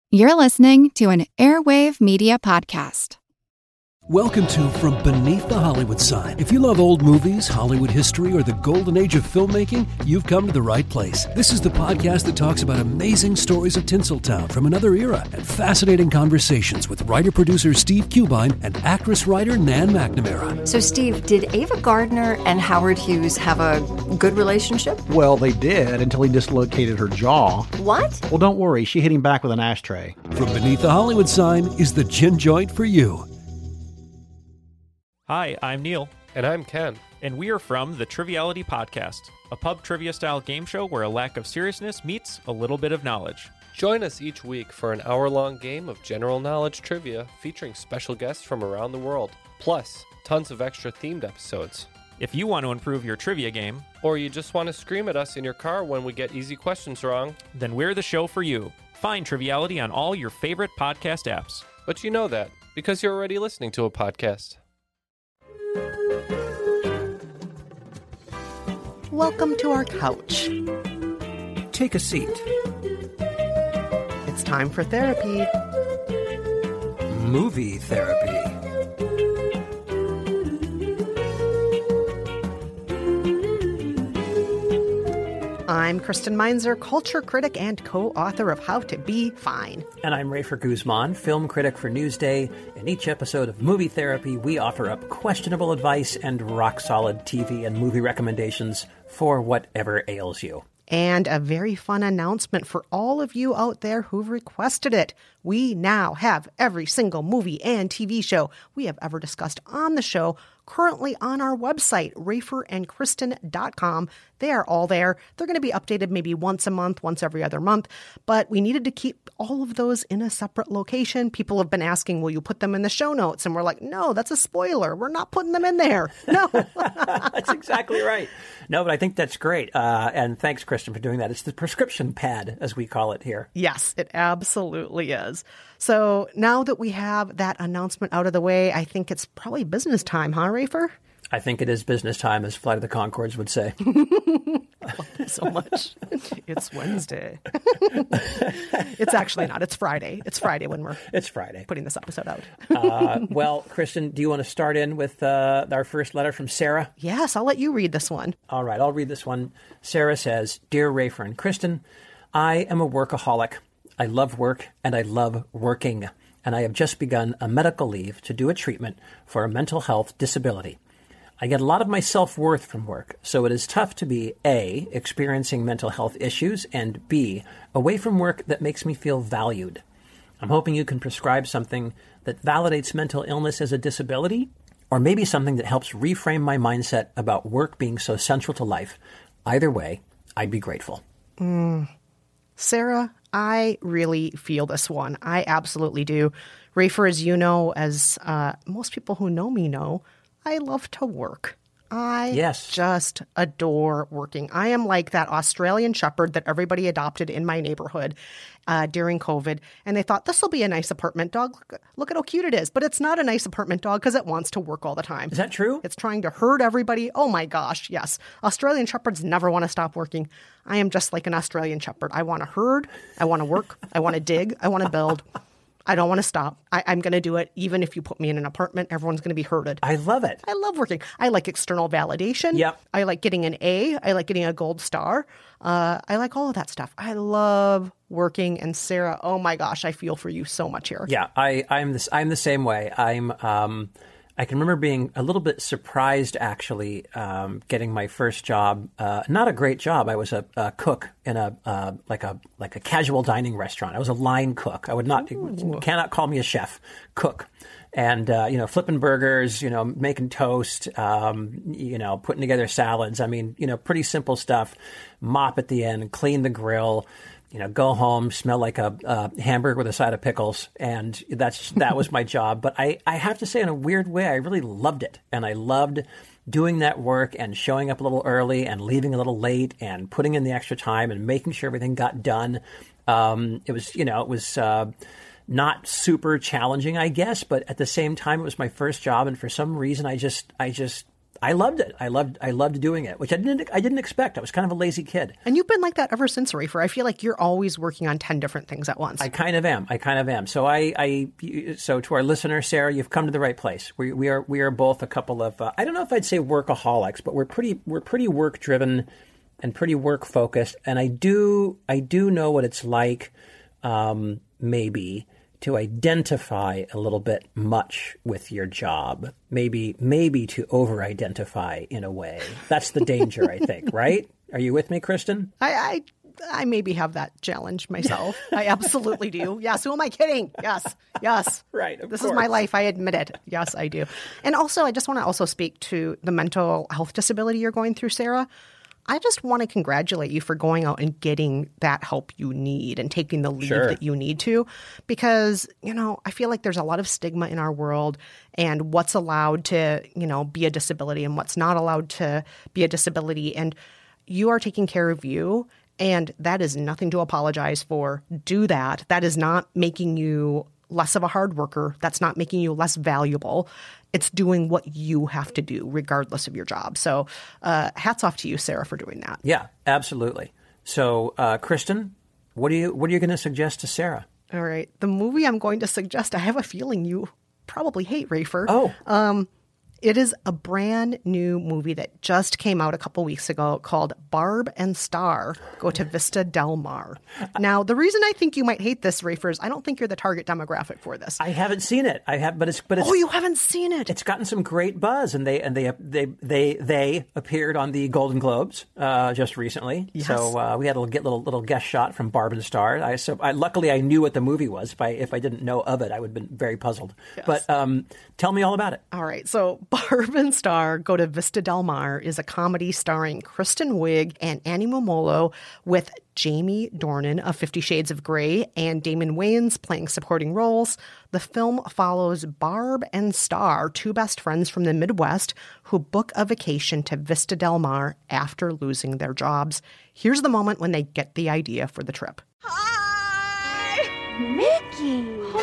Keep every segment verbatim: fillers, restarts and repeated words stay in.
You're listening to an Airwave Media Podcast. Welcome to From Beneath the Hollywood Sign. If you love old movies, Hollywood history, or the golden age of filmmaking, you've come to the right place. This is the podcast that talks about amazing stories of Tinseltown from another era and fascinating conversations with writer-producer Steve Cubine and actress-writer Nan McNamara. So, Steve, did Ava Gardner and Howard Hughes have a good relationship? Well, they did until he dislocated her jaw. What? Well, don't worry. She hit him back with an ashtray. From Beneath the Hollywood Sign is the gin joint for you. Hi, I'm Neil. And I'm Ken. And we are from the Triviality Podcast, a pub trivia-style game show where a lack of seriousness meets a little bit of knowledge. Join us each week for an hour-long game of general knowledge trivia featuring special guests from around the world, plus tons of extra themed episodes. If you want to improve your trivia game, or you just want to scream at us in your car when we get easy questions wrong, then we're the show for you. Find Triviality on all your favorite podcast apps. But you know that, because you're already listening to a podcast. Welcome to our couch. Take a seat. It's time for therapy. Movie therapy. I'm Kristen Meinzer, culture critic and co-author of How to Be Fine. And I'm Rafer Guzman, film critic for Newsday. In each episode of Movie Therapy, we offer up questionable advice and rock-solid T V and movie recommendations for whatever ails you. And a very fun announcement for all of you out there who've requested it. We now have every single movie and T V show we have ever discussed on the show currently on our website, rafer and kristen dot com. They are all there. They're going to be updated maybe once a month, once every other month. But we needed to keep all of those in a separate location. People have been asking, will you put them in the show notes? And we're like, no, that's a spoiler. We're not putting them in there. No. That's exactly right. No, but I think that's great. Uh, and thanks, Kristen, for doing that. It's the prescription pad, as we call it here. Yes, it absolutely is. So now that we have that announcement out of the way, I think it's probably business time, huh, Rafer? I think it is business time, as Flight of the Conchords would say. I love them so much. It's Wednesday. It's actually not. It's Friday. It's Friday when we're it's Friday putting this episode out. uh, well, Kristen, do you want to start in with uh, our first letter from Sarah? Yes, I'll let you read this one. All right, I'll read this one. Sarah says, Dear Rafer and Kristen, I am a workaholic. I love work and I love working. And I have just begun a medical leave to do a treatment for a mental health disability. I get a lot of my self-worth from work, so it is tough to be A, experiencing mental health issues, and B, away from work that makes me feel valued. I'm hoping you can prescribe something that validates mental illness as a disability, or maybe something that helps reframe my mindset about work being so central to life. Either way, I'd be grateful. Mm. Sarah, I really feel this one. I absolutely do. Rafer, as you know, as uh, most people who know me know, I love to work. I yes. just adore working. I am like that Australian shepherd that everybody adopted in my neighborhood uh, during COVID. And they thought, this will be a nice apartment dog. Look, look at how cute it is. But it's not a nice apartment dog because it wants to work all the time. Is that true? It's trying to herd everybody. Oh, my gosh. Yes. Australian shepherds never want to stop working. I am just like an Australian shepherd. I want to herd. I want to work. I want to dig. I want to build. I don't want to stop. I, I'm going to do it. Even if you put me in an apartment, everyone's going to be herded. I love it. I love working. I like external validation. Yep. I like getting an A. I like getting a gold star. Uh, I like all of that stuff. I love working. And Sarah, oh my gosh, I feel for you so much here. Yeah, I, I'm this. I'm the same way. I'm. Um, I can remember being a little bit surprised, actually, um, getting my first job. Uh, not a great job. I was a, a cook in a uh, like a like a casual dining restaurant. I was a line cook. I would not Ooh. cannot call me a chef. Cook, and uh, you know, flipping burgers, you know, making toast, um, you know, putting together salads. I mean, you know, pretty simple stuff. Mop at the end, clean the grill. You know, go home, smell like a uh, hamburger with a side of pickles, and that's that was my job. But I, I have to say, in a weird way, I really loved it, and I loved doing that work and showing up a little early and leaving a little late and putting in the extra time and making sure everything got done. Um, it was, you know, it was uh, not super challenging, I guess, but at the same time, it was my first job, and for some reason, I just, I just. I loved it. I loved I loved doing it, which I didn't I didn't expect. I was kind of a lazy kid. And you've been like that ever since, Rafer. I feel like you're always working on ten different things at once. I kind of am. I kind of am. So I, I so to our listener, Sarah, you've come to the right place. We we are we are both a couple of uh, I don't know if I'd say workaholics, but we're pretty we're pretty work driven and pretty work focused. And I do I do know what it's like, um, maybe. to identify a little bit much with your job, maybe maybe to over-identify in a way. That's the danger, I think, right? Are you with me, Kristen? I, I I maybe have that challenge myself. I absolutely do. Yes, who am I kidding? Yes, yes. Right, of This course. is my life, I admit it. Yes, I do. And also, I just want to also speak to the mental health disability you're going through, Sarah. I just want to congratulate you for going out and getting that help you need and taking the leave Sure. that you need to, because, you know, I feel like there's a lot of stigma in our world and what's allowed to, you know, be a disability and what's not allowed to be a disability. And you are taking care of you, and that is nothing to apologize for. Do that. That is not making you less of a hard worker. That's not making you less valuable. It's doing what you have to do regardless of your job. So uh, hats off to you, Sarah, for doing that. Yeah, absolutely. So, uh, Kristen, what are you what are you going to suggest to Sarah? All right. The movie I'm going to suggest, I have a feeling you probably hate, Rafer. Oh. Um, it is a brand new movie that just came out a couple weeks ago called Barb and Star Go to Vista Del Mar. Now, the reason I think you might hate this, Rafer, is I don't think you're the target demographic for this. I haven't seen it. I have, but it's but it's Oh, you haven't seen it? it's gotten some great buzz, and they and they they they they appeared on the Golden Globes uh, just recently. Yes. So uh, we had a little, get little little guest shot from Barb and Star. I so I, luckily I knew what the movie was. If I if I didn't know of it, I would have been very puzzled. Yes. But um, tell me all about it. All right. So Barb and Star Go to Vista Del Mar is a comedy starring Kristen Wiig and Annie Momolo, with Jamie Dornan of Fifty Shades of Grey and Damon Wayans playing supporting roles. The film follows Barb and Star, two best friends from the Midwest, who book a vacation to Vista Del Mar after losing their jobs. Here's the moment when they get the idea for the trip. Mickey!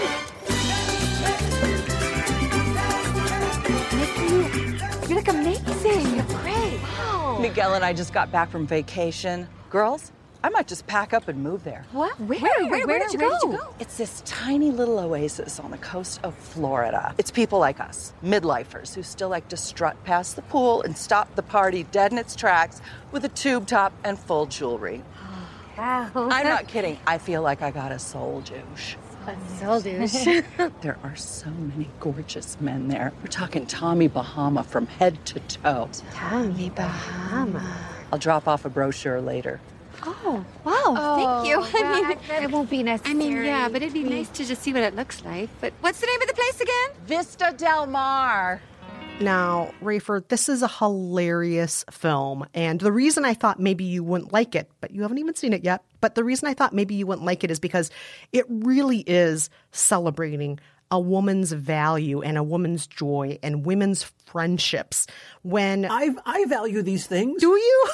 Mickey, you look amazing. You're great. Wow. Miguel and I just got back from vacation. Girls, I might just pack up and move there. What? Where? Where, where, where, did, you Where go? did you go? It's this tiny little oasis on the coast of Florida. It's people like us, midlifers, who still like to strut past the pool and stop the party dead in its tracks with a tube top and full jewelry. Wow. I'm not kidding. I feel like I got a soul douche. Soul douche. There are so many gorgeous men there. We're talking Tommy Bahama from head to toe. Tommy Bahama. I'll drop off a brochure later. Oh, wow. Thank you. well, I mean, I- it won't be necessary. I mean, yeah, but it'd be nice to just see what it looks like. But what's the name of the place again? Vista Del Mar. Now, Rafer, this is a hilarious film. And the reason I thought maybe you wouldn't like it, but you haven't even seen it yet, but the reason I thought maybe you wouldn't like it is because it really is celebrating a woman's value and a woman's joy and women's friendships. When I I value these things. do you?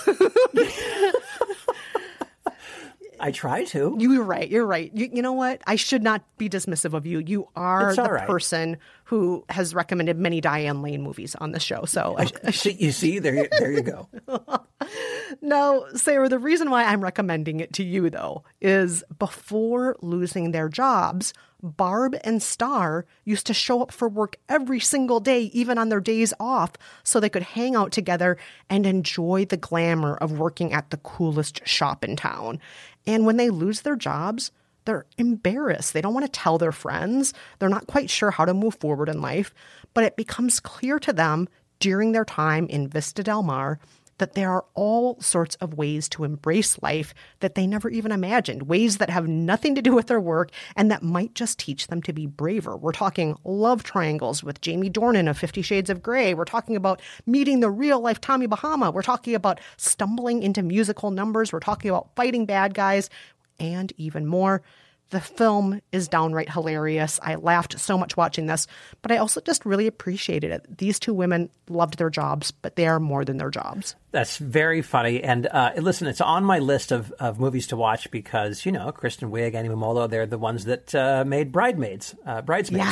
I try to. You're right. You're right. You, you know what? I should not be dismissive of you. You are It's the all right. person who has recommended many Diane Lane movies on the show. So I, I See, you see, there you, there you go. No, Sarah, the reason why I'm recommending it to you, though, is before losing their jobs, Barb and Star used to show up for work every single day, even on their days off, so they could hang out together and enjoy the glamour of working at the coolest shop in town. And when they lose their jobs, they're embarrassed. They don't want to tell their friends. They're not quite sure how to move forward in life. But it becomes clear to them during their time in Vista Del Mar that there are all sorts of ways to embrace life that they never even imagined, ways that have nothing to do with their work and that might just teach them to be braver. We're talking love triangles with Jamie Dornan of Fifty Shades of Grey. We're talking about meeting the real-life Tommy Bahama. We're talking about stumbling into musical numbers. We're talking about fighting bad guys and even more. The film is downright hilarious. I laughed so much watching this, but I also just really appreciated it. These two women loved their jobs, but they are more than their jobs. That's very funny. And uh, listen, it's on my list of, of movies to watch because, you know, Kristen Wiig, Annie Momolo, they're the ones that uh, made Bridesmaids. Uh, Bridesmaids. Yes.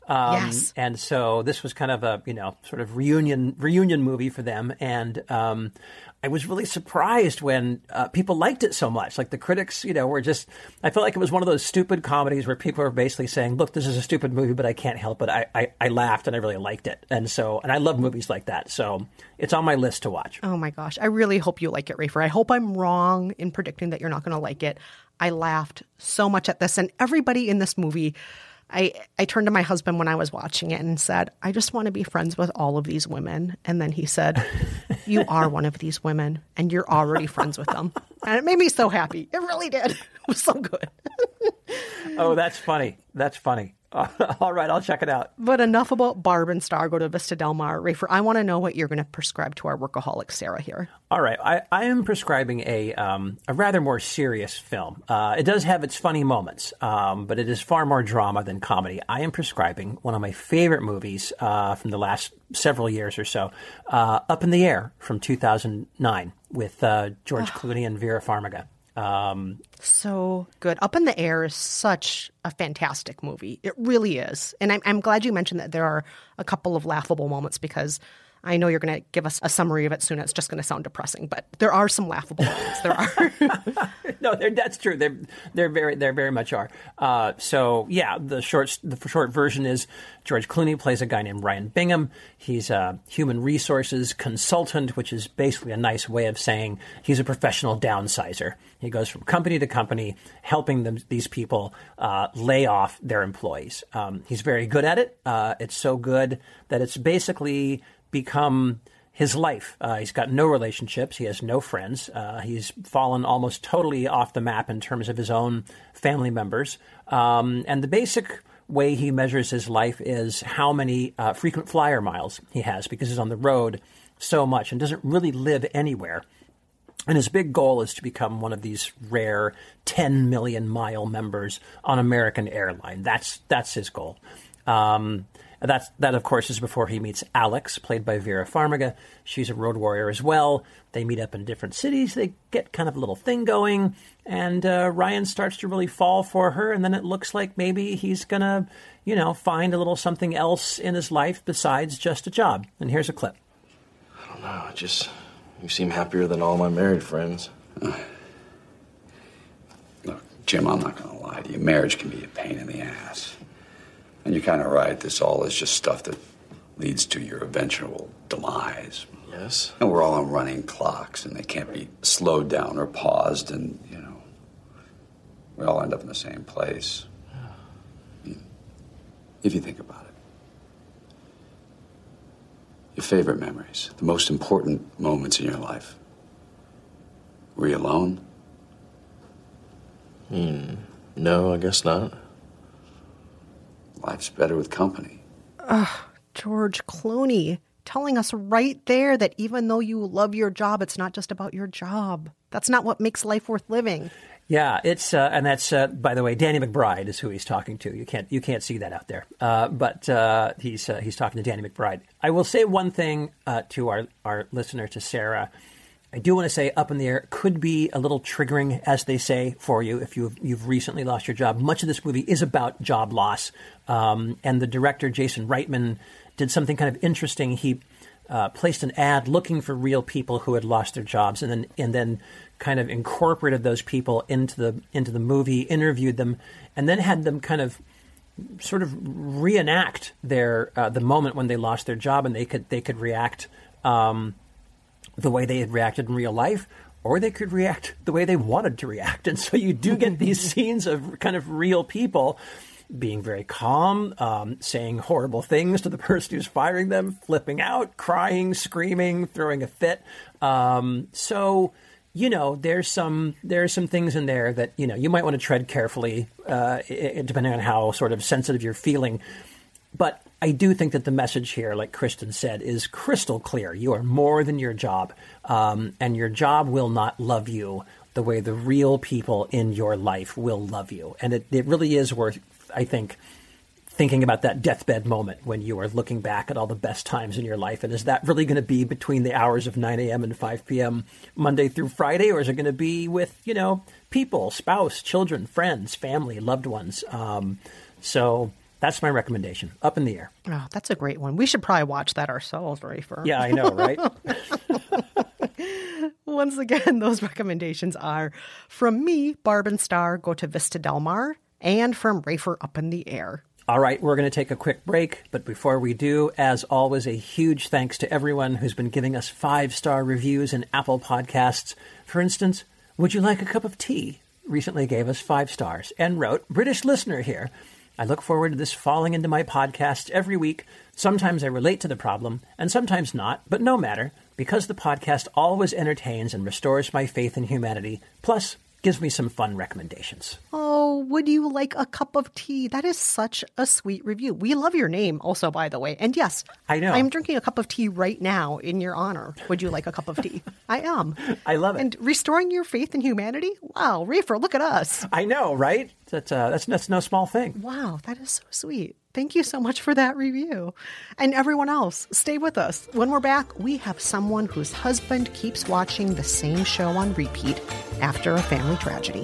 Um, Yes. And so this was kind of a, you know, sort of reunion reunion movie for them. And um, I was really surprised when uh, people liked it so much. Like the critics, you know, were just, I felt like it was one of those stupid comedies where people are basically saying, look, this is a stupid movie, but I can't help it. I, I, I laughed and I really liked it. And so, and I love movies like that. So it's on my list to watch. Oh my gosh. I really hope you like it, Rafer. I hope I'm wrong in predicting that you're not going to like it. I laughed so much at this, and everybody in this movie, I, I turned to my husband when I was watching it and said, I just want to be friends with all of these women. And then he said, you are one of these women and you're already friends with them. And it made me so happy. It really did. It was so good. Oh, that's funny. That's funny. All right, I'll check it out. But enough about Barb and Star. Go to Vista Del Mar. Rafer, I want to know what you're going to prescribe to our workaholic Sarah here. All right, I, I am prescribing a um, a rather more serious film. Uh, it does have its funny moments, um, but it is far more drama than comedy. I am prescribing one of my favorite movies uh, from the last several years or so, uh, Up in the Air from two thousand nine with uh, George Clooney and Vera Farmiga. Um, so good. Up in the Air is such a fantastic movie. It really is. And I'm, I'm glad you mentioned that there are a couple of laughable moments, because I know you're going to give us a summary of it soon. It's just going to sound depressing, but there are some laughable moments. There are. No, that's true. They're they're very they very much are. Uh, so yeah, the short the short version is George Clooney plays a guy named Ryan Bingham. He's a human resources consultant, which is basically a nice way of saying he's a professional downsizer. He goes from company to company, helping them, these people uh, lay off their employees. Um, he's very good at it. Uh, it's so good that it's basically become his life. Uh, he's got no relationships. He has no friends. Uh, he's fallen almost totally off the map in terms of his own family members. Um, and the basic way he measures his life is how many uh, frequent flyer miles he has, because he's on the road so much and doesn't really live anywhere. And his big goal is to become one of these rare ten million mile members on American Airlines. That's that's his goal. Um, That's, that, of course, is before he meets Alex, played by Vera Farmiga. She's a road warrior as well. They meet up in different cities. They get kind of a little thing going. And uh, Ryan starts to really fall for her. And then it looks like maybe he's going to, you know, find a little something else in his life besides just a job. And here's a clip. I don't know. Just, you seem happier than all my married friends. Uh, look, Jim, I'm not going to lie to you. Marriage can be a pain in the ass. And you're kind of right. This all is just stuff that leads to your eventual demise. Yes. And we're all on running clocks, and they can't be slowed down or paused, and, you know, we all end up in the same place. Yeah. If you think about it. Your favorite memories, the most important moments in your life. Were you alone? Hmm. No, I guess not. Life's better with company. Ugh, George Clooney telling us right there that even though you love your job, it's not just about your job. That's not what makes life worth living. Yeah, it's uh, and that's uh, by the way, Danny McBride is who he's talking to. You can't you can't see that out there, uh, but uh, he's uh, he's talking to Danny McBride. I will say one thing uh, to our our listener, to Sarah. I do want to say Up in the Air could be a little triggering, as they say, for you if you've, you've recently lost your job. Much of this movie is about job loss. Um, and the director, Jason Reitman, did something kind of interesting. He uh, placed an ad looking for real people who had lost their jobs, and then and then kind of incorporated those people into the into the movie, interviewed them, and then had them kind of sort of reenact their uh, the moment when they lost their job, and they could they could react um the way they had reacted in real life, or they could react the way they wanted to react. And so you do get these scenes of kind of real people being very calm, um, saying horrible things to the person who's firing them, flipping out, crying, screaming, throwing a fit. Um, so, you know, there's some there's some things in there that, you know, you might want to tread carefully, uh, depending on how sort of sensitive you're feeling. But I do think that the message here, like Kristen said, is crystal clear. You are more than your job, um, and your job will not love you the way the real people in your life will love you. And it, it really is worth, I think, thinking about that deathbed moment when you are looking back at all the best times in your life. And is that really going to be between the hours of nine a.m. and five p.m. Monday through Friday? Or is it going to be with, you know, people, spouse, children, friends, family, loved ones? Um, so... that's my recommendation. Up in the Air. Oh, that's a great one. We should probably watch that ourselves, Rafer. Yeah, I know, right? Once again, those recommendations are from me, Barb and Star, Go to Vista Del Mar, and from Rafer, Up in the Air. All right, we're going to take a quick break, but before we do, as always, a huge thanks to everyone who's been giving us five-star reviews in Apple Podcasts. For instance, Would You Like a Cup of Tea? Recently gave us five stars and wrote, British listener here. I look forward to this falling into my podcast every week. Sometimes I relate to the problem, and sometimes not, but no matter, because the podcast always entertains and restores my faith in humanity, plus gives me some fun recommendations. Oh, would you like a cup of tea? That is such a sweet review. We love your name also, by the way. And yes, I know. I'm drinking a cup of tea right now in your honor. Would you like a cup of tea? I am. I love it. And restoring your faith in humanity? Wow, Rafer, look at us. I know, right? That's, uh, that's, that's no small thing. Wow, that is so sweet. Thank you so much for that review. And everyone else, stay with us. When we're back, we have someone whose husband keeps watching the same show on repeat after a family tragedy.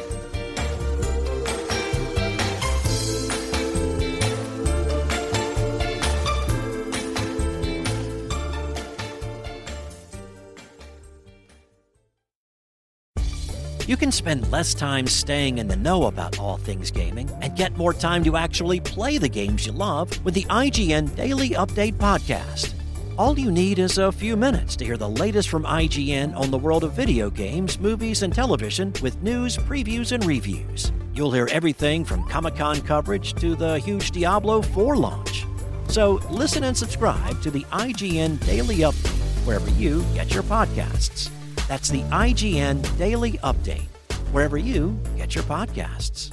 You can spend less time staying in the know about all things gaming and get more time to actually play the games you love with the I G N Daily Update podcast. All you need is a few minutes to hear the latest from I G N on the world of video games, movies, and television with news, previews, and reviews. You'll hear everything from Comic-Con coverage to the huge Diablo four launch. So listen and subscribe to the I G N Daily Update wherever you get your podcasts. That's the I G N Daily Update, wherever you get your podcasts.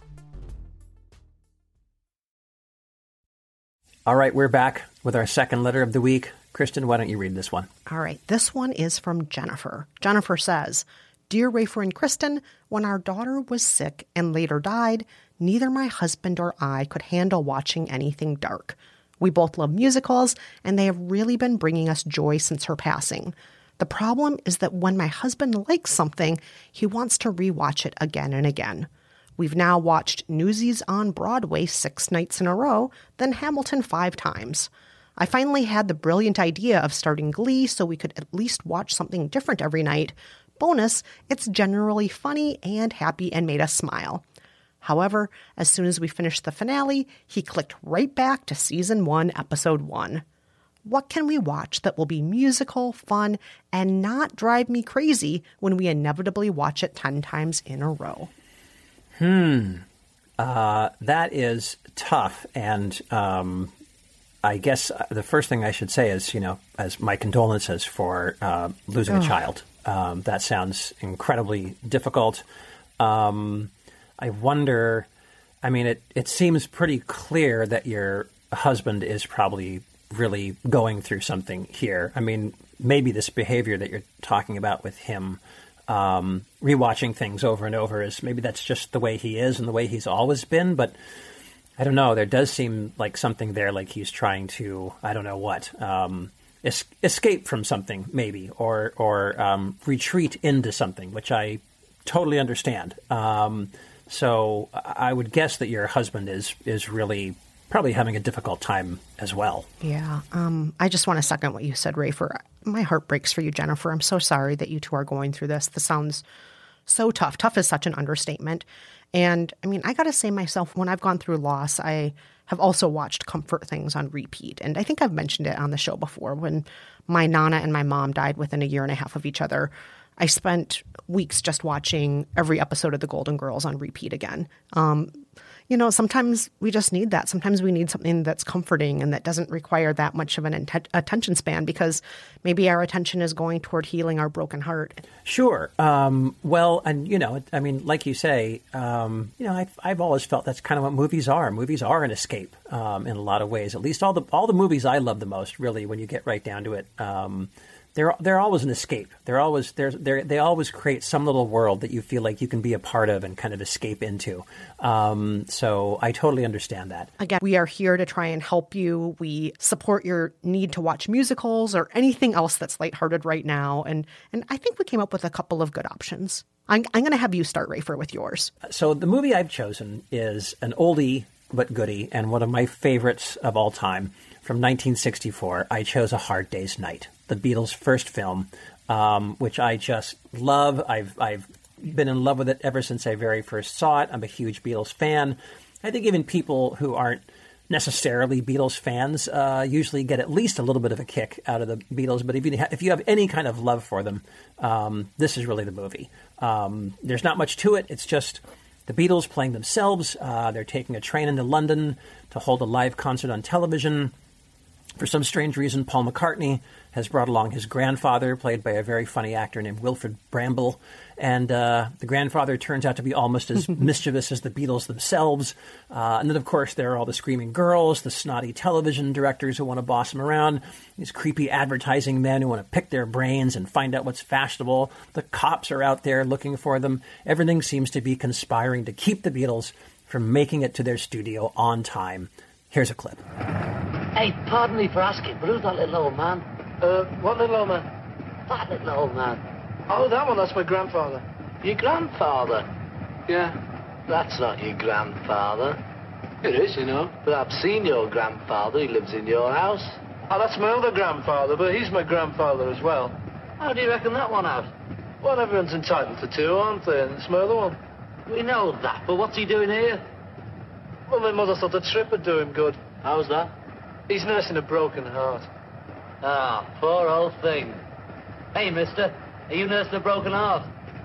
All right, we're back with our second letter of the week. Kristen, why don't you read this one? All right, this one is from Jennifer. Jennifer says, Dear Rafer and Kristen, when our daughter was sick and later died, neither my husband or I could handle watching anything dark. We both love musicals, and they have really been bringing us joy since her passing. The problem is that when my husband likes something, he wants to rewatch it again and again. We've now watched Newsies on Broadway six nights in a row, then Hamilton five times. I finally had the brilliant idea of starting Glee so we could at least watch something different every night. Bonus, it's generally funny and happy and made us smile. However, as soon as we finished the finale, he clicked right back to season one, episode one. What can we watch that will be musical, fun, and not drive me crazy when we inevitably watch it ten times in a row? Hmm. Uh, that is tough. And um, I guess the first thing I should say is, you know, as my condolences for uh, losing Oh. a child. Um, that sounds incredibly difficult. Um, I wonder, I mean, it, it seems pretty clear that your husband is probably really going through something here. I mean, maybe this behavior that you're talking about with him, um, rewatching things over and over, is maybe that's just the way he is and the way he's always been. But I don't know. There does seem like something there, like he's trying to, I don't know what, um, es- escape from something maybe, or or um, retreat into something, which I totally understand. Um, so I would guess that your husband is is really probably having a difficult time as well. Yeah. Um, I just want to second what you said, Rafer. My heart breaks for you, Jennifer. I'm so sorry that you two are going through this. This sounds so tough. Tough is such an understatement. And I mean, I got to say myself, when I've gone through loss, I have also watched comfort things on repeat. And I think I've mentioned it on the show before. When my Nana and my mom died within a year and a half of each other, I spent weeks just watching every episode of The Golden Girls on repeat again. Um, you know, sometimes we just need that. Sometimes we need something that's comforting and that doesn't require that much of an int- attention span, because maybe our attention is going toward healing our broken heart. Sure. Um, well, and, you know, I mean, like you say, um, you know, I've, I've always felt that's kind of what movies are. Movies are an escape um, in a lot of ways. At least all the all the movies I love the most, really, when you get right down to it, um, they're they're always an escape. They're always they're, they're they always create some little world that you feel like you can be a part of and kind of escape into. Um, so I totally understand that. Again, we are here to try and help you. We support your need to watch musicals or anything else that's lighthearted right now. And and I think we came up with a couple of good options. I'm, I'm going to have you start, Rafer, with yours. So the movie I've chosen is an oldie but goodie, and one of my favorites of all time. From nineteen sixty-four, I chose A Hard Day's Night, the Beatles' first film, um, which I just love. I've I've been in love with it ever since I very first saw it. I'm a huge Beatles fan. I think even people who aren't necessarily Beatles fans uh, usually get at least a little bit of a kick out of the Beatles. But if you, ha- if you have any kind of love for them, um, this is really the movie. Um, there's not much to it. It's just the Beatles playing themselves. Uh, they're taking a train into London to hold a live concert on television. For some strange reason, Paul McCartney has brought along his grandfather, played by a very funny actor named Wilfred Bramble. And uh, the grandfather turns out to be almost as mischievous as the Beatles themselves. Uh, and then, of course, there are all the screaming girls, the snotty television directors who want to boss them around, these creepy advertising men who want to pick their brains and find out what's fashionable. The cops are out there looking for them. Everything seems to be conspiring to keep the Beatles from making it to their studio on time. Here's a clip. Hey, pardon me for asking, but who's that little old man? Uh, what little old man? That little old man. Oh, that one, that's my grandfather. Your grandfather? Yeah. That's not your grandfather. It is, you know. But I've seen your grandfather. He lives in your house. Oh, that's my other grandfather, but he's my grandfather as well. How do you reckon that one out? Well, everyone's entitled to two, aren't they? And it's my other one. We know that, but what's he doing here? Well, my mother thought the trip would do him good. How's that? He's nursing a broken heart. Ah, poor old thing. Hey, mister, are you nursing a broken heart?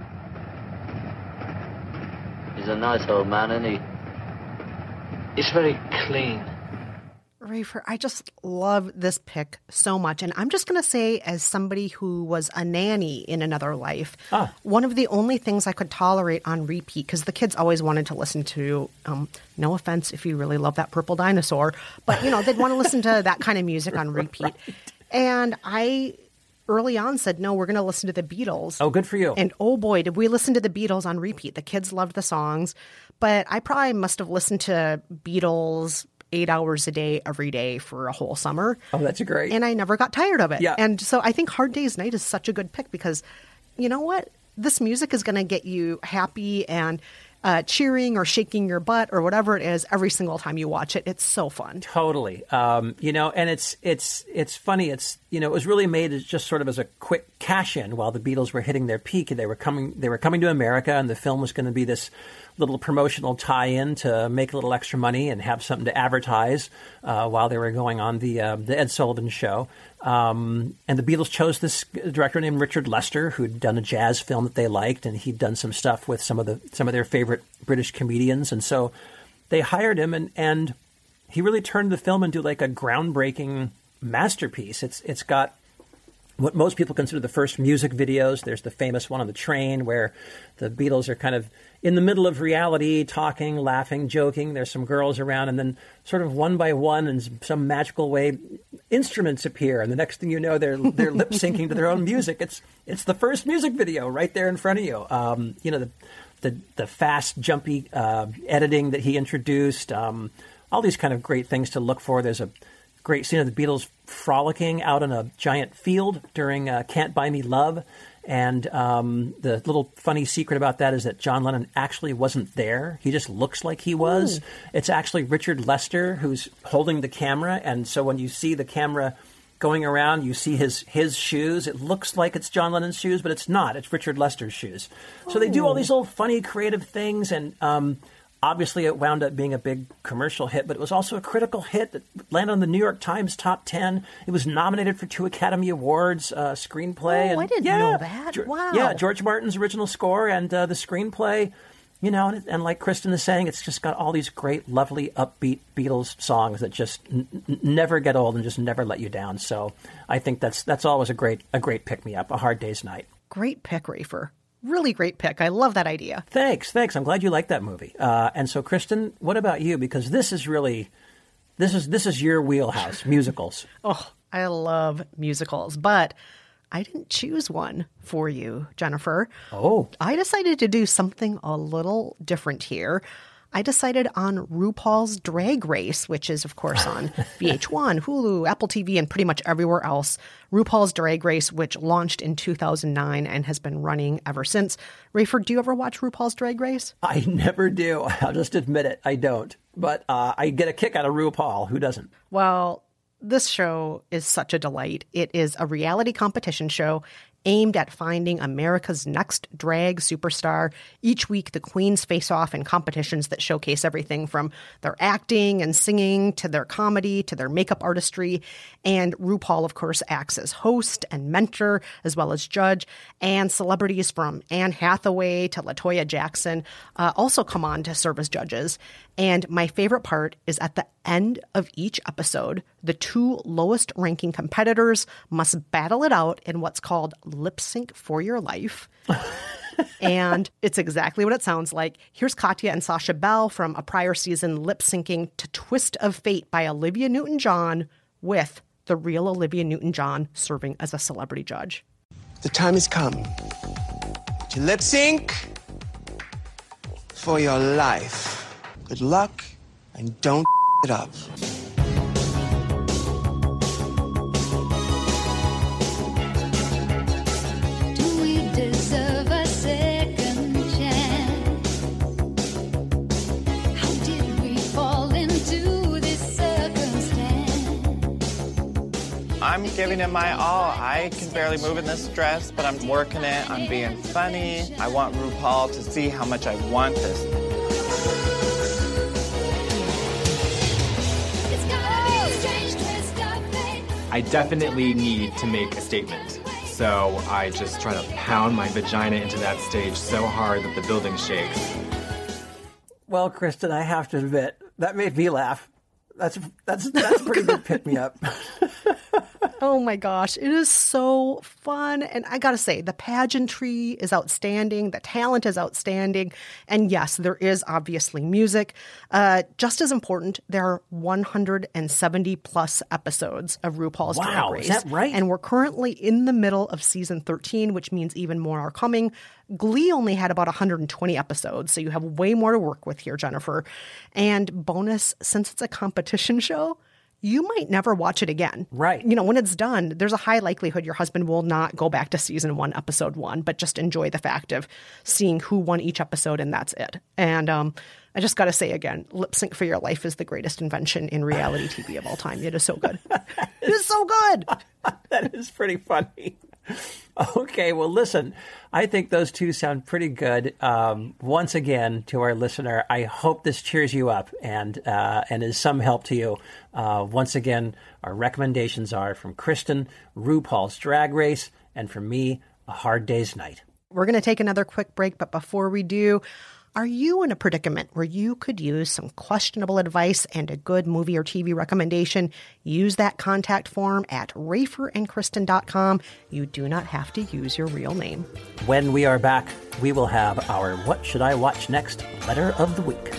He's a nice old man, isn't he? He's very clean. Rafer, I just love this pick so much. And I'm just going to say, as somebody who was a nanny in another life, ah. one of the only things I could tolerate on repeat, because the kids always wanted to listen to, um, no offense if you really love that purple dinosaur, but, you know, they'd want to listen to that kind of music on repeat. Right. And I early on said, no, we're going to listen to the Beatles. Oh, good for you. And oh boy, did we listen to the Beatles on repeat. The kids loved the songs, but I probably must have listened to Beatles eight hours a day, every day for a whole summer. Oh, that's great. And I never got tired of it. Yeah. And so I think Hard Day's Night is such a good pick because, you know what? This music is going to get you happy and uh, cheering or shaking your butt or whatever it is every single time you watch it. It's so fun. Totally. Um, you know, and it's it's it's funny. It's, you know, it was really made as just sort of as a quick cash in while the Beatles were hitting their peak. They were coming they were coming to America, and the film was going to be this little promotional tie-in to make a little extra money and have something to advertise uh, while they were going on the uh, the Ed Sullivan Show. Um, and the Beatles chose this director named Richard Lester, who'd done a jazz film that they liked, and he'd done some stuff with some of the some of their favorite British comedians. And so they hired him, and, and he really turned the film into like a groundbreaking masterpiece. It's it's got what most people consider the first music videos. There's the famous one on the train where the Beatles are kind of in the middle of reality, talking, laughing, joking. There's some girls around, and then sort of one by one, in some magical way, instruments appear, and the next thing you know, they're they're lip syncing to their own music. It's it's the first music video right there in front of you. Um, you know, the the the fast, jumpy uh, editing that he introduced. Um, all these kind of great things to look for. There's a great scene of the Beatles frolicking out in a giant field during uh, Can't Buy Me Love. And um, the little funny secret about that is that John Lennon actually wasn't there. He just looks like he was. Ooh. It's actually Richard Lester who's holding the camera. And so when you see the camera going around, you see his his shoes. It looks like it's John Lennon's shoes, but it's not. It's Richard Lester's shoes. So Ooh. They do all these little funny, creative things. And um, obviously it wound up being a big commercial hit, but it was also a critical hit that landed on the New York Times top ten. It was nominated for two Academy Awards, uh, screenplay. Oh, and, I didn't yeah, know that. Ge- wow. Yeah, George Martin's original score and uh, the screenplay. You know, and, and like Kristen is saying, it's just got all these great, lovely, upbeat Beatles songs that just n- n- never get old and just never let you down. So I think that's that's always a great a great pick-me-up, A Hard Day's Night. Great pick, Rafer. Really great pick. I love that idea. Thanks, thanks. I'm glad you like that movie. Uh, and so, Kristen, what about you? Because this is really, this is this is your wheelhouse, musicals. Oh, I love musicals, but I didn't choose one for you, Jennifer. Oh. I decided to do something a little different here. I decided on RuPaul's Drag Race, which is, of course, on V H one, Hulu, Apple T V, and pretty much everywhere else. RuPaul's Drag Race, which launched in two thousand nine and has been running ever since. Rayford, do you ever watch RuPaul's Drag Race? I never do. I'll just admit it. I don't. But uh, I get a kick out of RuPaul. Who doesn't? Well, this show is such a delight. It is a reality competition show aimed at finding America's next drag superstar. Each week, the queens face off in competitions that showcase everything from their acting and singing to their comedy to their makeup artistry. And RuPaul, of course, acts as host and mentor as well as judge. And celebrities from Anne Hathaway to LaToya Jackson uh, also come on to serve as judges. And my favorite part is at the end of each episode, the two lowest ranking competitors must battle it out in what's called lip sync for your life. And it's exactly what it sounds like. Here's Katya and Sasha Bell from a prior season lip syncing to Twist of Fate by Olivia Newton-John with the real Olivia Newton-John serving as a celebrity judge. The time has come to lip sync for your life. Good luck and don't it up. Do we deserve a second chance? How did we fall into this circumstance? I'm giving it my all. I can barely move in this dress, but I'm working it. I'm being funny. I want RuPaul to see how much I want this. I definitely need to make a statement. So I just try to pound my vagina into that stage so hard that the building shakes. Well, Kristen, I have to admit, that made me laugh. That's that's that's pretty good pick-me-up. Oh my gosh, it is so fun. And I gotta say, the pageantry is outstanding. The talent is outstanding. And yes, there is obviously music. Uh, just as important, there are one hundred seventy plus episodes of RuPaul's Wow, Drag Race. is that right? And we're currently in the middle of season thirteen, which means even more are coming. Glee only had about one hundred twenty episodes, so you have way more to work with here, Jennifer. And bonus, since it's a competition show, you might never watch it again. Right. You know, when it's done, there's a high likelihood your husband will not go back to season one, episode one, but just enjoy the fact of seeing who won each episode, and that's it. And um, I just got to say again, Lip Sync for Your Life is the greatest invention in reality T V of all time. It is so good. It is so good. That is pretty funny. Okay, well, listen, I think those two sound pretty good. Um, once again, to our listener, I hope this cheers you up and uh, and is some help to you. Uh, once again, our recommendations are from Kristen, RuPaul's Drag Race, and from me, A Hard Day's Night. We're going to take another quick break, but before we do, are you in a predicament where you could use some questionable advice and a good movie or T V recommendation? Use that contact form at rafer and kristen dot com. You do not have to use your real name. When we are back, we will have our What Should I Watch Next letter of the week.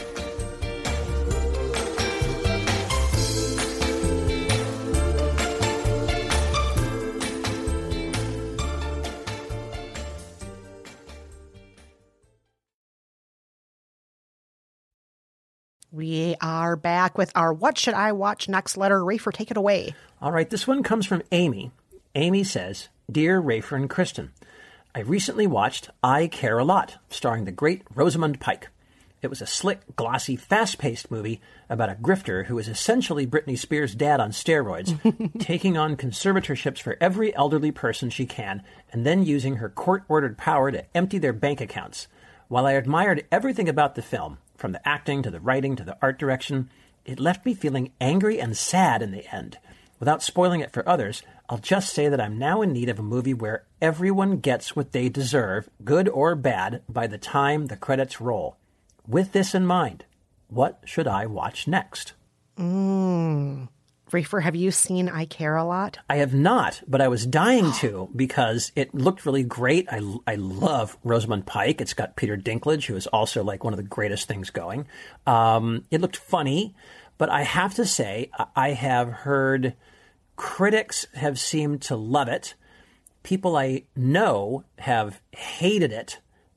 We are back with our What Should I Watch Next letter. Rafer, take it away. All right, this one comes from Amy. Amy says, Dear Rafer and Kristen, I recently watched I Care a Lot, starring the great Rosamund Pike. It was a slick, glossy, fast-paced movie about a grifter who is essentially Britney Spears' dad on steroids, taking on conservatorships for every elderly person she can, and then using her court-ordered power to empty their bank accounts. While I admired everything about the film, from the acting to the writing to the art direction, it left me feeling angry and sad in the end. Without spoiling it for others, I'll just say that I'm now in need of a movie where everyone gets what they deserve, good or bad, by the time the credits roll. With this in mind, what should I watch next? Mmm. Rafer, have you seen I Care a Lot? I have not, but I was dying to because it looked really great. I, I love Rosamund Pike. It's got Peter Dinklage, who is also like one of the greatest things going. Um, it looked funny, but I have to say I have heard critics have seemed to love it. People I know have hated it.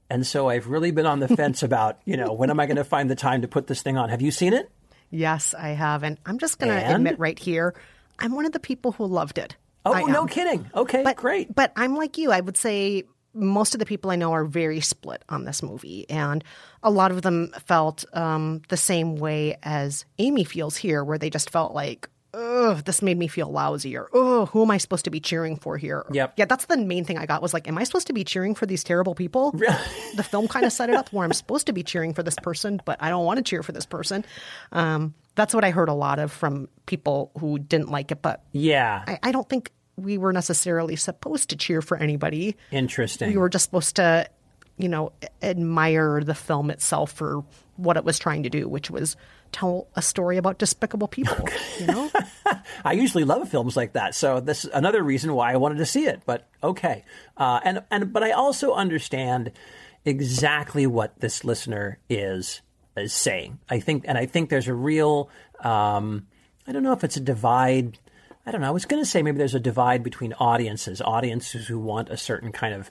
And so I've really been on the fence about, you know, when am I going to find the time to put this thing on? Have you seen it? Yes, I have. And I'm just going to And? admit right here, I'm one of the people who loved it. Oh, I no am. kidding. Okay, but, great. But I'm like you. I would say most of the people I know are very split on this movie. And a lot of them felt um, the same way as Amy feels here, where they just felt like, ugh, this made me feel lousy, or, oh, who am I supposed to be cheering for here? Yep. Yeah, that's the main thing I got was like, am I supposed to be cheering for these terrible people? The film kind of set it up where I'm supposed to be cheering for this person, but I don't want to cheer for this person. Um, that's what I heard a lot of from people who didn't like it. But yeah, I, I don't think we were necessarily supposed to cheer for anybody. Interesting. We were just supposed to, you know, admire the film itself for what it was trying to do, which was tell a story about despicable people, you know? I usually love films like that, so this is another reason why I wanted to see it, but okay. Uh, and, and But I also understand exactly what this listener is, is saying. I think, and I think there's a real, um, I don't know if it's a divide. I don't know. I was going to say maybe there's a divide between audiences, audiences who want a certain kind of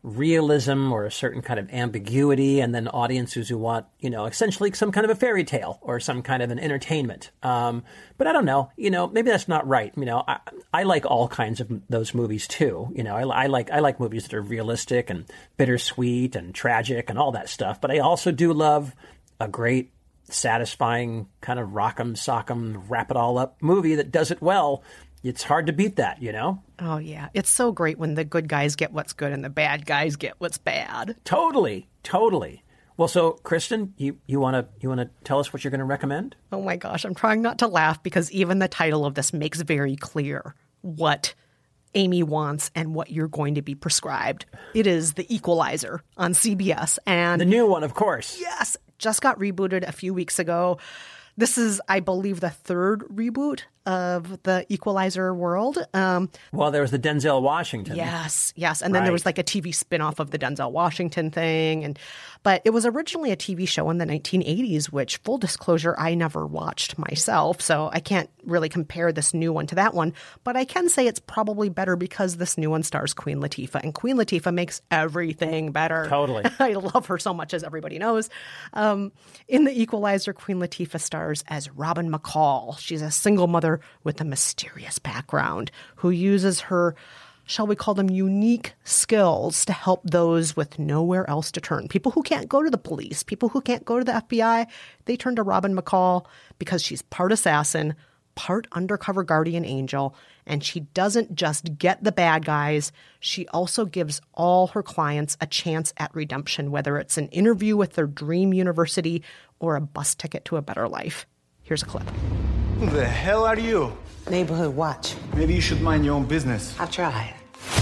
realism or a certain kind of ambiguity, and then audiences who want, you know, essentially some kind of a fairy tale or some kind of an entertainment. Um, but I don't know, you know, maybe that's not right. You know, I, I like all kinds of those movies too. You know, I, I like I like movies that are realistic and bittersweet and tragic and all that stuff. But I also do love a great, satisfying kind of rock'em sock'em wrap it all up movie that does it well. It's hard to beat that, you know? Oh, yeah. It's so great when the good guys get what's good and the bad guys get what's bad. Totally. Totally. Well, so, Kristen, you, you want to you want to tell us what you're going to recommend? Oh, my gosh. I'm trying not to laugh because even the title of this makes very clear what Amy wants and what you're going to be prescribed. It is The Equalizer on C B S. And the new one, of course. Yes. Just got rebooted a few weeks ago. This is, I believe, the third reboot of the Equalizer world. Um, well, there was the Denzel Washington. Yes, yes. And then right. there was like a T V spinoff of the Denzel Washington thing. And But it was originally a T V show in the nineteen eighties, which, full disclosure, I never watched myself. So I can't really compare this new one to that one. But I can say it's probably better because this new one stars Queen Latifah. And Queen Latifah makes everything better. Totally. I love her so much, as everybody knows. Um, in The Equalizer, Queen Latifah stars as Robin McCall. She's a single mother with a mysterious background who uses her, shall we call them, unique skills to help those with nowhere else to turn. People who can't go to the police, people who can't go to the F B I, they turn to Robin McCall because she's part assassin, part undercover guardian angel, and she doesn't just get the bad guys, she also gives all her clients a chance at redemption, whether it's an interview with their dream university or a bus ticket to a better life. Here's a clip. Who the hell are you? Neighborhood watch. Maybe you should mind your own business. I tried.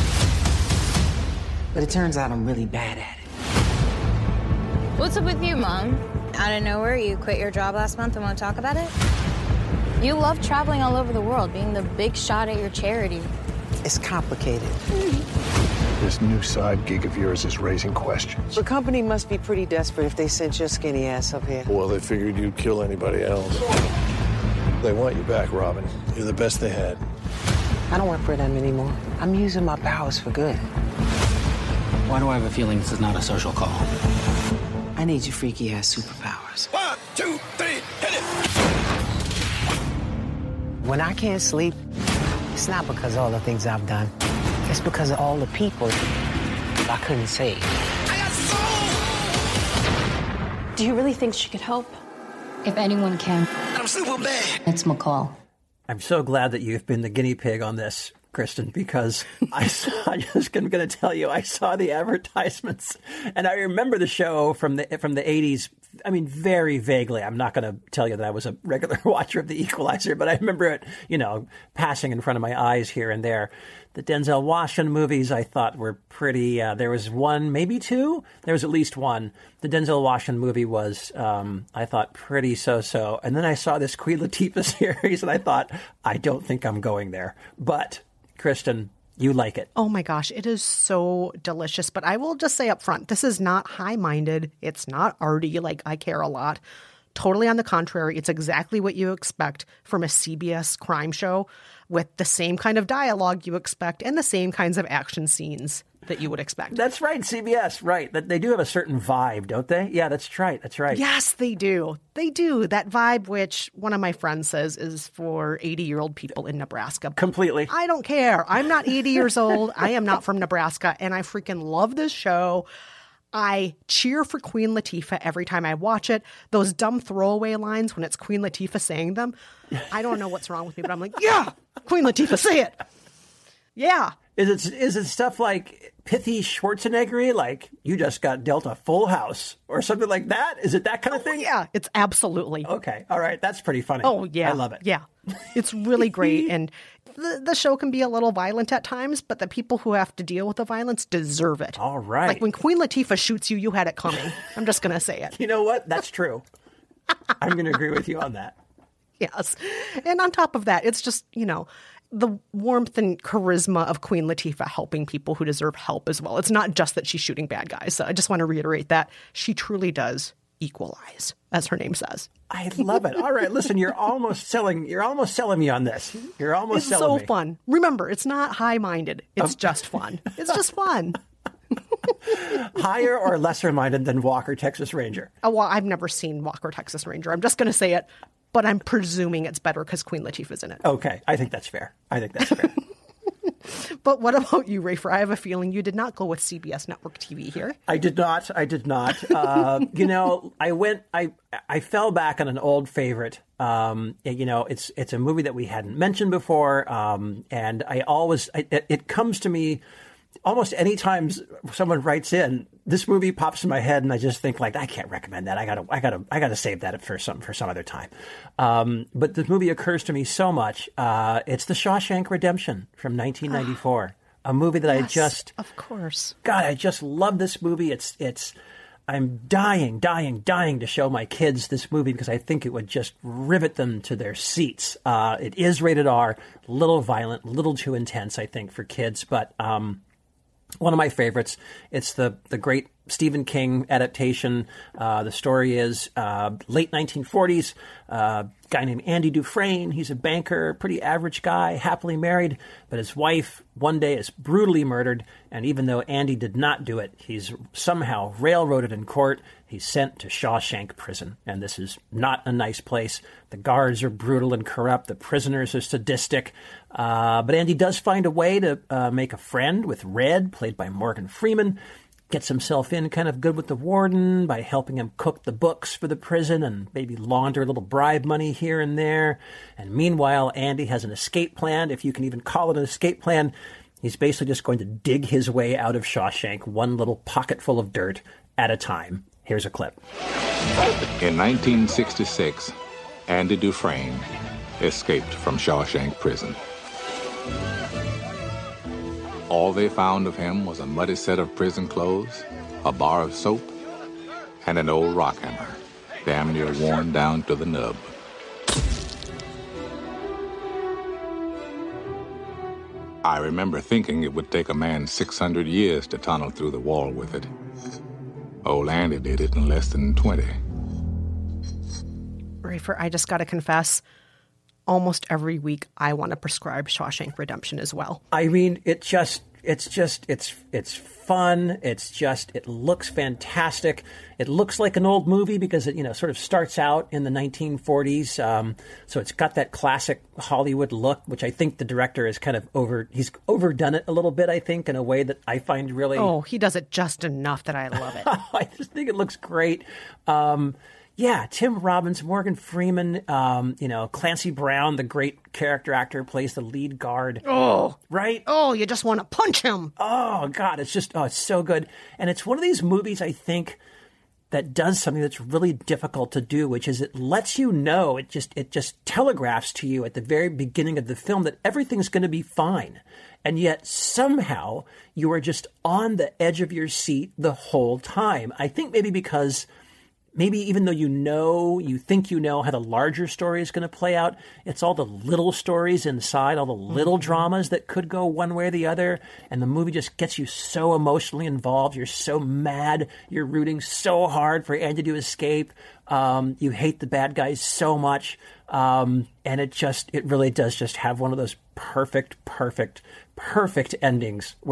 But it turns out I'm really bad at it. What's up with you, Mom? Out of nowhere, you quit your job last month and won't talk about it? You love traveling all over the world, being the big shot at your charity. It's complicated. This new side gig of yours is raising questions. The company must be pretty desperate if they sent your skinny ass up here. Well, they figured you'd kill anybody else. They want you back, Robin. You're the best they had. I don't work for them anymore. I'm using my powers for good. Why do I have a feeling this is not a social call? I need your freaky ass superpowers. One, two, three, hit it! When I can't sleep, it's not because of all the things I've done. It's because of all the people I couldn't save. Do you really think she could help? If anyone can, I'm super bad. It's McCall. I'm so glad that you've been the guinea pig on this, Kristen, because I, saw, I just am going to tell you, I saw the advertisements, and I remember the show from the from the eighties. I mean, very vaguely. I'm not going to tell you that I was a regular watcher of The Equalizer, but I remember it, you know, passing in front of my eyes here and there. The Denzel Washington movies I thought were pretty. Uh, there was one, maybe two. There was at least one. The Denzel Washington movie was, um, I thought, pretty so-so. And then I saw this Queen Latifah series, and I thought, I don't think I'm going there. But, Kristen, you like it. Oh my gosh, it is so delicious. But I will just say up front, this is not high-minded. It's not arty like I Care a Lot. Totally on the contrary, it's exactly what you expect from a C B S crime show with the same kind of dialogue you expect and the same kinds of action scenes that you would expect. That's right, C B S, right. That they do have a certain vibe, don't they? Yeah, that's right. That's right. Yes, they do. They do. That vibe, which one of my friends says is for eighty-year-old people in Nebraska. Completely. I don't care. I'm not eighty years old. I am not from Nebraska, and I freaking love this show. I cheer for Queen Latifah every time I watch it. Those dumb throwaway lines when it's Queen Latifah saying them, I don't know what's wrong with me, but I'm like, yeah, Queen Latifah, say it. Yeah. Is it is it stuff like pithy Schwarzenegger, like you just got dealt a full house or something like that? Is it that kind of thing? Yeah, it's absolutely. Okay. All right. That's pretty funny. Oh, yeah. I love it. Yeah. It's really great. And the, the show can be a little violent at times, but the people who have to deal with the violence deserve it. All right. Like when Queen Latifah shoots you, you had it coming. I'm just going to say it. You know what? That's true. I'm going to agree with you on that. Yes. And on top of that, it's just, you know, the warmth and charisma of Queen Latifah helping people who deserve help as well. It's not just that she's shooting bad guys. So I just want to reiterate that she truly does equalize, as her name says. I love it. All right, listen, you're almost selling. You're almost selling me on this. You're almost it's selling so me. fun. Remember, it's not high-minded. It's Um, just fun. It's just fun. Higher or lesser minded than Walker, Texas Ranger? Oh, well, I've never seen Walker, Texas Ranger. I'm just going to say it, but I'm presuming it's better because Queen Latifah's in it. Okay, I think that's fair. I think that's fair. But what about you, Rafer? I have a feeling you did not go with C B S Network T V here. I did not. I did not. Uh, you know, I went. I I fell back on an old favorite. Um, you know, it's it's a movie that we hadn't mentioned before, um, and I always I, it, it comes to me almost any time someone writes in, this movie pops in my head, and I just think like, I can't recommend that. I gotta, I gotta, I gotta save that for some for some other time. Um, but this movie occurs to me so much. Uh, it's The Shawshank Redemption from nineteen ninety-four, a movie that Yes, I just, of course, God, I just love this movie. It's it's. I'm dying, dying, dying to show my kids this movie because I think it would just rivet them to their seats. Uh, it is rated R, a little violent, a little too intense, I think, for kids, but um, one of my favorites. It's the the great Stephen King adaptation. Uh, the story is uh, late nineteen forties, uh, guy named Andy Dufresne. He's a banker, pretty average guy, happily married, but his wife one day is brutally murdered, and even though Andy did not do it, he's somehow railroaded in court. He's sent to Shawshank Prison, and this is not a nice place. The guards are brutal and corrupt. The prisoners are sadistic. Uh, but Andy does find a way to uh, make a friend with Red, played by Morgan Freeman. Gets himself in kind of good with the warden by helping him cook the books for the prison and maybe launder a little bribe money here and there. And meanwhile, Andy has an escape plan, if you can even call it an escape plan. He's basically just going to dig his way out of Shawshank, one little pocketful of dirt at a time. Here's a clip. In nineteen sixty-six, Andy Dufresne escaped from Shawshank Prison. All they found of him was a muddy set of prison clothes, a bar of soap, and an old rock hammer, damn near worn down to the nub. I remember thinking it would take a man six hundred years to tunnel through the wall with it. Old Andy did it in less than twenty. Rafer, I just got to confess, almost every week I want to prescribe Shawshank Redemption as well. I mean, it just, it's just, it's, it's fun. It's just, it looks fantastic. It looks like an old movie because it, you know, sort of starts out in the nineteen forties. Um, so it's got that classic Hollywood look, which I think the director is kind of over, he's overdone it a little bit, I think, in a way that I find really... Oh, he does it just enough that I love it. I just think it looks great. Um, Yeah, Tim Robbins, Morgan Freeman, um, you know, Clancy Brown, the great character actor, plays the lead guard. Oh, right? Oh, you just want to punch him. Oh, God, it's just, oh, it's so good. And it's one of these movies, I think, that does something that's really difficult to do, which is it lets you know, it just, it just telegraphs to you at the very beginning of the film that everything's going to be fine. And yet somehow you are just on the edge of your seat the whole time. I think maybe because... Maybe even though you know, you think you know how the larger story is going to play out, it's all the little stories inside, all the little mm-hmm. dramas that could go one way or the other. And the movie just gets you so emotionally involved. You're so mad. You're rooting so hard for Andy to escape. Um, you hate the bad guys so much. Um, and it just, it really does just have one of those perfect, perfect, perfect endings where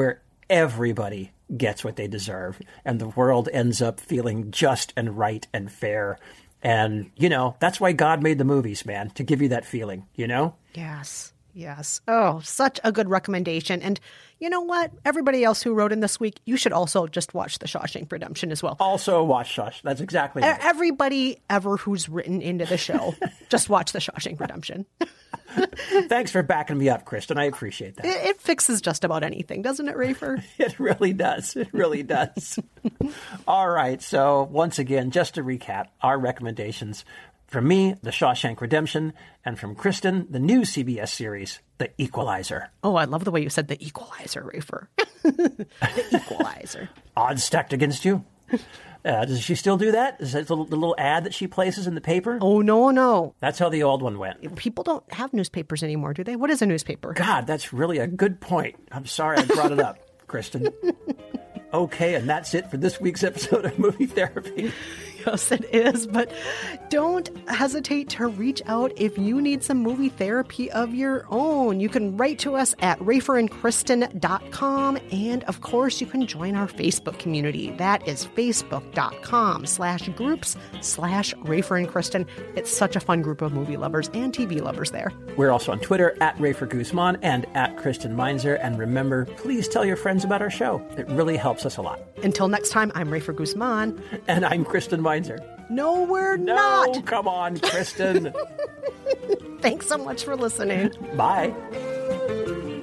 everybody gets what they deserve, and the world ends up feeling just and right and fair. And, you know, that's why God made the movies, man, to give you that feeling, you know? Yes. Yes. Oh, such a good recommendation. And you know what? Everybody else who wrote in this week, you should also just watch The Shawshank Redemption as well. Also watch Shawshank. That's exactly E- right. Everybody ever who's written into the show, just watch The Shawshank Redemption. Thanks for backing me up, Kristen. I appreciate that. It, it fixes just about anything, doesn't it, Rafer? It really does. It really does. All right. So once again, just to recap, our recommendations. From me, The Shawshank Redemption, and from Kristen, the new C B S series, The Equalizer. Oh, I love the way you said The Equalizer, Rafer. The Equalizer. Odds stacked against you. Uh, does she still do that? Is that the little, the little ad that she places in the paper? Oh, no, no. That's how the old one went. People don't have newspapers anymore, do they? What is a newspaper? God, that's really a good point. I'm sorry I brought it up, Kristen. Okay, and that's it for this week's episode of Movie Therapy. Yes, it is. But don't hesitate to reach out if you need some movie therapy of your own. You can write to us at rafer and kristen dot com. And of course, you can join our Facebook community. That is facebook.com slash groups slash Rafer and Kristen. It's such a fun group of movie lovers and T V lovers there. We're also on Twitter at Rafer Guzman and at Kristen Meinzer. And remember, please tell your friends about our show. It really helps us a lot. Until next time, I'm Rafer Guzman. And I'm Kristen Meinzer. No, we're no, not. Come on, Kristen. Thanks so much for listening. Bye.